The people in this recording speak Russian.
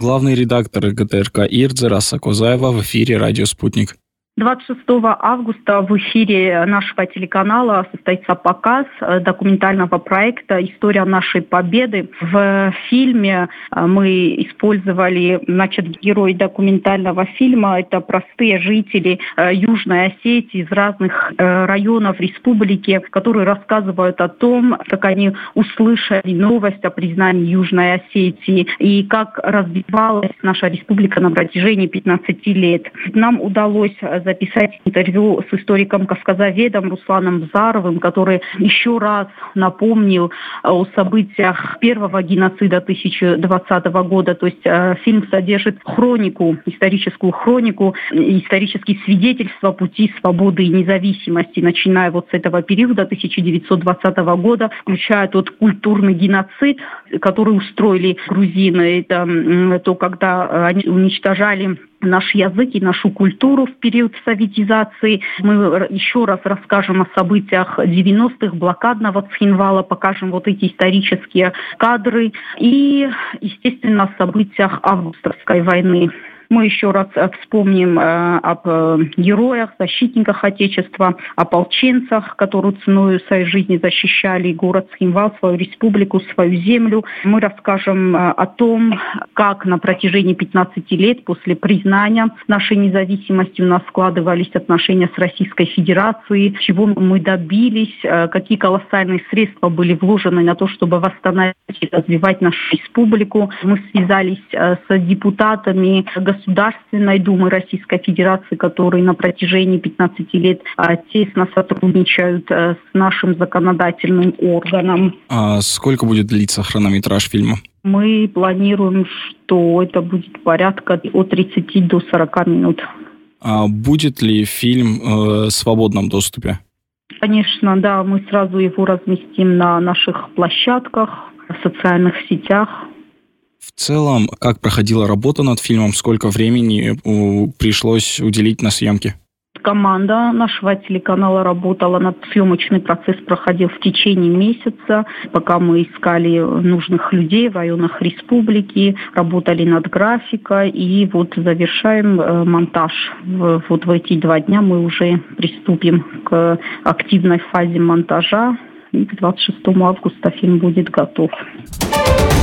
Главный редактор ГТРК ИР Раса Козаева в эфире «Радио Спутник». 26 августа в эфире нашего телеканала состоится показ документального проекта «История нашей победы». В фильме мы использовали, герои документального фильма. Это простые жители Южной Осетии из разных районов республики, которые рассказывают о том, как они услышали новость о признании Южной Осетии и как развивалась наша республика на протяжении 15 лет. Нам удалось записать интервью с историком-кавказоведом Русланом Заровым, который еще раз напомнил о событиях первого геноцида 2020 года. То есть фильм содержит историческую хронику, исторические свидетельства пути свободы и независимости, начиная с этого периода 1920 года, включая тот культурный геноцид, который устроили грузины. Это то, когда они уничтожали наш язык и нашу культуру в период советизации. Мы еще раз расскажем о событиях 90-х, блокадного Цхинвала, покажем эти исторические кадры и, естественно, о событиях августовской войны. Мы еще раз вспомним об героях, защитниках Отечества, ополченцах, которые ценой своей жизни защищали город Цхинвал, свою республику, свою землю. Мы расскажем о том, как на протяжении 15 лет после признания нашей независимости у нас складывались отношения с Российской Федерацией, чего мы добились, какие колоссальные средства были вложены на то, чтобы восстановить и развивать нашу республику. Мы связались с депутатами Государственной Думы Российской Федерации, которые на протяжении 15 лет тесно сотрудничают с нашим законодательным органом. А сколько будет длиться хронометраж фильма? Мы планируем, что это будет порядка от 30 до 40 минут. А будет ли фильм в свободном доступе? Конечно, да. Мы сразу его разместим на наших площадках, в социальных сетях. В целом, как проходила работа над фильмом, сколько времени пришлось уделить на съемки? Команда нашего телеканала работала, съемочный процесс проходил в течение месяца, пока мы искали нужных людей в районах республики, работали над графикой и завершаем монтаж. В эти 2 дня мы уже приступим к активной фазе монтажа, и к 26 августа фильм будет готов.